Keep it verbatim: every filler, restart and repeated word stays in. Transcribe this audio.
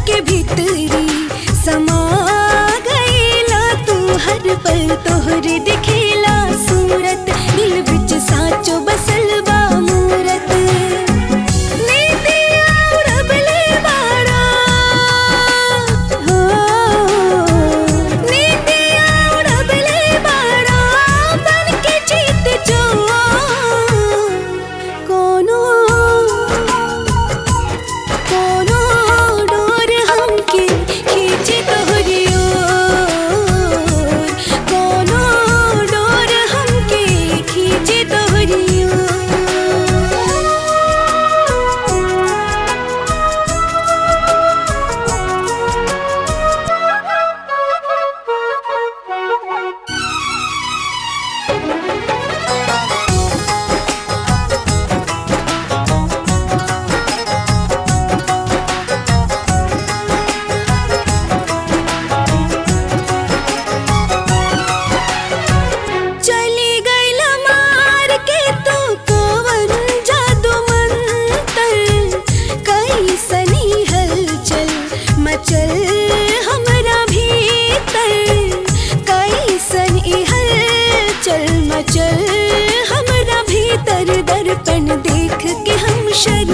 के भीतरी समा गईला तू हर पल तोहरे दिखेला सूरत दिल बिच साचो बसल बा मूरत नीतिया उड़बले बाड़ा हो नीतिया उड़बले बाड़ा बन के जीत जो कोनो कोनो डोर हमके खींचे तोहरी ओर कोनो डोर हमके खींचे तोहरी ओर चली गईल मार के तू कवन जादू मंतर कैसनी हलचल मचल हमरा भीतर कैसन ई हलचल मचल हमरा भीतर दर्पण देख के हम शर्म